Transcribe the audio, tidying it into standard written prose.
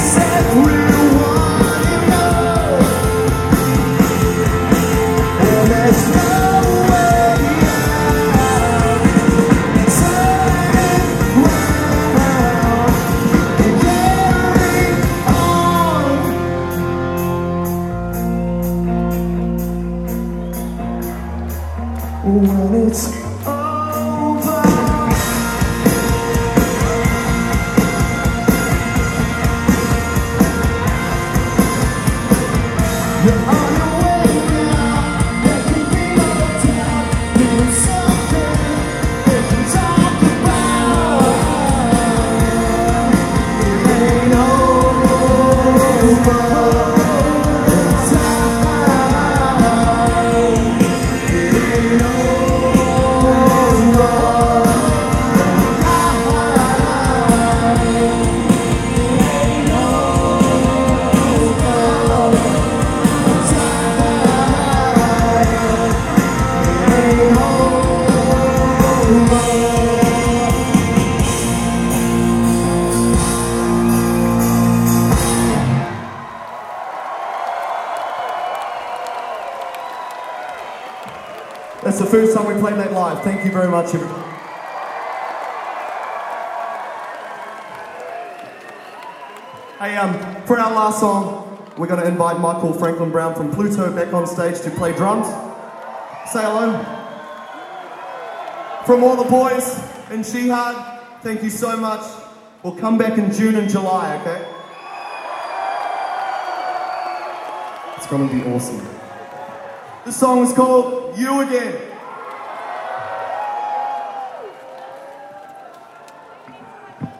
When it's over, you're on your way now. There can be no doubt. There's something we can talk about. It ain't over. That's the first time we played that live. Thank you very much, everybody. Hey, for our last song, we're going to invite Michael Franklin Brown from Pluto back on stage to play drums. Say hello. From all the boys in Shihad, thank you so much. We'll come back in June and July, okay? It's going to be awesome. This song is called You Again.